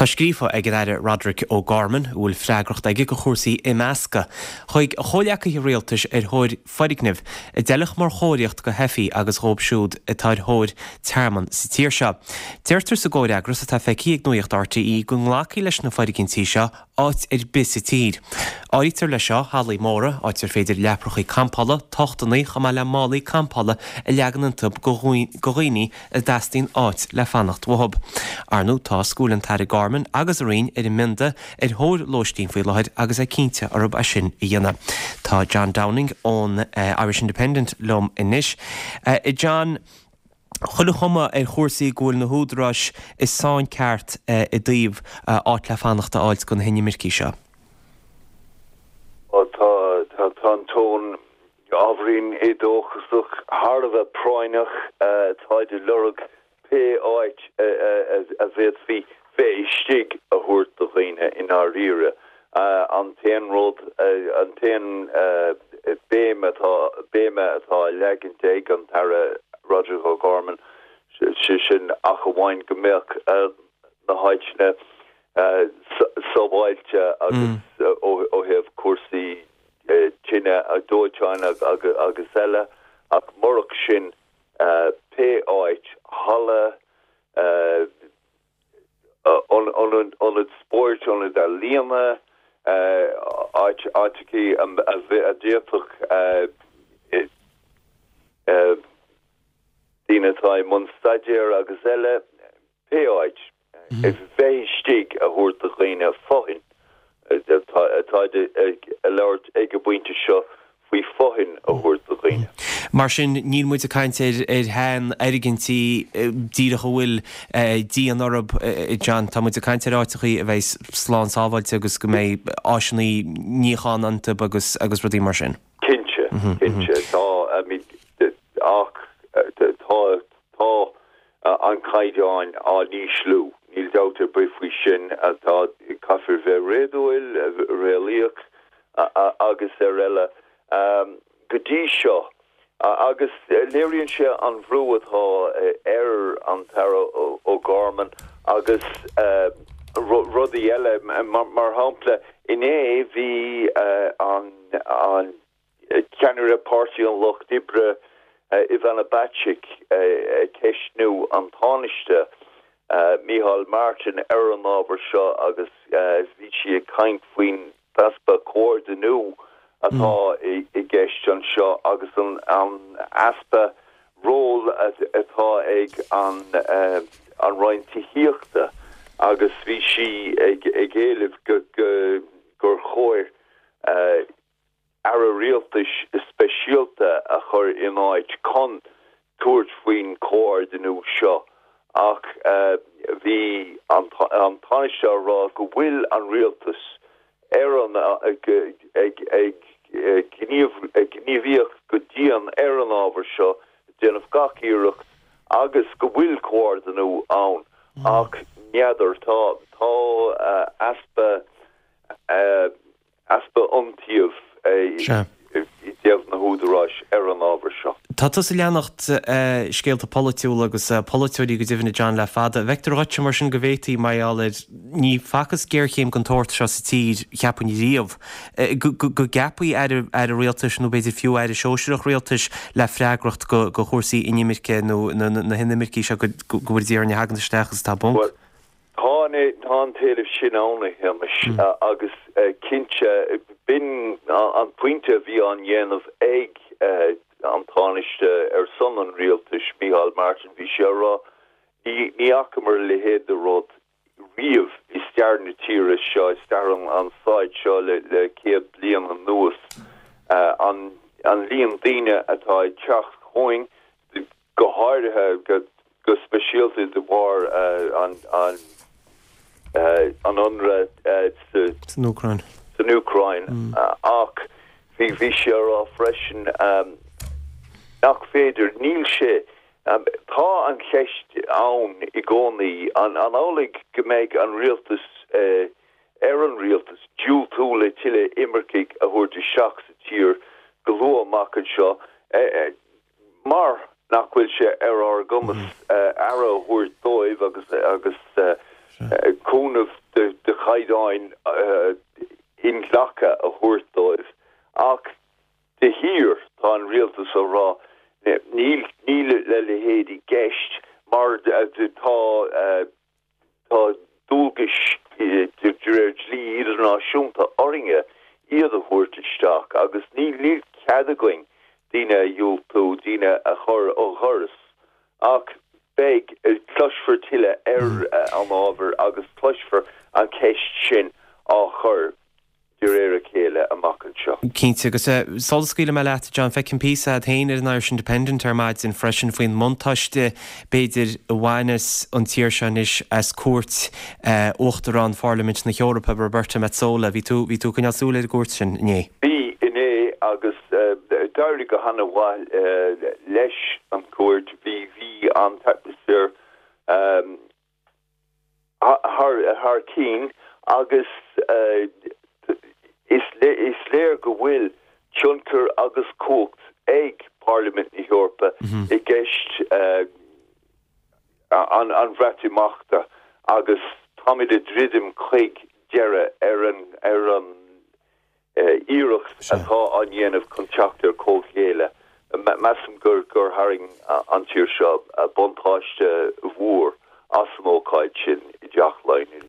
Tá scrífa ag réidir Roderick O'Gorman bhfuil freagracht ag go chósaí i measca. Chuig choleacha i réaltas thóir forignimh I deilech mar chóireacht go hefií agus róbsúd atá thóir terman sa tír seo. Deirtar sa ggóireagras atá feicí ag nuíocht RTE go nglacaí leis na forigintí seo áit bis sa tír. Áirítar le seo hálaí móra áitir féidir leprochaí campála tochtaí chumá le málaí campála a leagan an tub go dhaoine a d'astín áit le fannacht wahab. Arnú tá scúlan Terry Gorman agus a rion minda thóir lóistín faoi leid agus a cínte arb a sin I dhéana. Tá John Downing ón Irish Independent lom inis. John, chuile chuma chósaí gúil na húdráis is sáin ceart I dtíobh áit le fannachta áilt gon hinne mircí seo. Tá tón ábhrín I dóchasach Harbh próinach táidir lurug pe áit a bheith fé stig a thuirt do dhaoine in our rire. An téan rud an téan béime atá legintéig an tara Roger O'Gorman sin ach bhhain go mbeadh na háitne sobhailte agus ó heh cuasaí tine a dóiteáin agus eile ach murach sin pe áit hala on het sport on het aliama áiticí a déirfach dínatá mun staidir agus eile pe áit bheith stig a thuirt a dhaoine fóhin atá a leirt ag go buinte seo faoi fóhin a thuirt a dhaoine. Mar sin níl muid a caint hen airigintí díach bhfuil dí an orb John tá muid a caint áitichaí a bheith slán sábhailte agus go méid áisinaí níocháin anta agus rudí mar sin. Cinse tá an caiideáin á níoslú níl dáta brifhui sin atá caithfir bheith réadúil réalaíoch agus eile go dtí seo agus léironn sé an bhrúatá an tara O'Gorman agus rudí eile mar hampla iné bhí an ceannaire páirtí an Loch Dibre Ivana Bacik ceisnú an tánaiste Micheál Martin an ábhar seo agus bhí si a caint faoin daspa cóir denú atá I gceist an seo agus an aspa ról atá ag an roiintí híochta agus bhí si ag éileh gur chóir ar a rialtas speisialta a chur in áit con tuairt faoin cóir denú seo ach bhí an táiste rá go bhfuil an rialtas an gníomhíocht go dtían an ábhar seo déanamh gach iireacht agus go bhfuil cóir denú ann ach neadar tá aspa umtíomh déamh na húdaráis an ábhar seo. Tá sa leannacht scéalta politiúil agus politiúí go dtíhanna John le fada. Vector Rocha mar sin go bhhétaí maiáid ní fachas géirchéim go tóirt seo sa tíd cheapan í riamh. Go gapaí ar a réaltas nó beidir fiú ar a seoisireach réaltas le freagracht go chósaí inimirce nó na hinnamircí seo go bhfuir díar na hagan stechas tá bunk. Tá téileh sin ána hemis agus cinse bin an puinte bhí an dhéanamh ag an tánaiste son an rialtas Micheál Martin bhí sé rá ní acamar le héad a rud riamh I stearna tíre seo staran an sáid seo le céad blian an nuas an líon daine atá teach choing go háirithe go speisialta de bhar an unra san Ukraine ach bhí sé rá freisin nach féidir níl sé tá an cheist ann I gcónaí an álaigh go méid an rialtas an rialtas dúil túla tiile imirciigh a thuirte seach sa tír go luath amach an seo mar nach bhfuil sé ar gumas ara thuir dóibh agus cún of de chaidáin in lacha a thuirtáibh ach de hir tá an rialtas a rá níl le héadi geist mar tá dúlgus lí idirnáisiúnta oringe iad a thuirteisteach agus níl ceadagoing dína dúltú dína a chur ó churas ach beg cluisfur tiile an ábhar agus cluisfur an ceist sin á chur dúréir a chéile amach an seo. Cínte agus solscíile me leat John fecin písa a théanaar an Irish Independent maid in freisin faoin montáiste beidir bhhainas an tíir sean is as cuat uachtarrán Parliament na Eorpa Roberta Metsola hí tú cinneasúla a cuat sin inné. Bhí inné agus dairigh go hanna bháil leis an cuat bhí an atmosphere haar cín agus is léir go bhfuil tionchar agus cócht ag Parliament na Eorpa I gceist an bhreatimachta agus táid a dridim chuig deire ar an íireacht atá an dhéanamh contractor cóchéile measam gur haring an tíir seo a bontáiste bhór as mócáid sin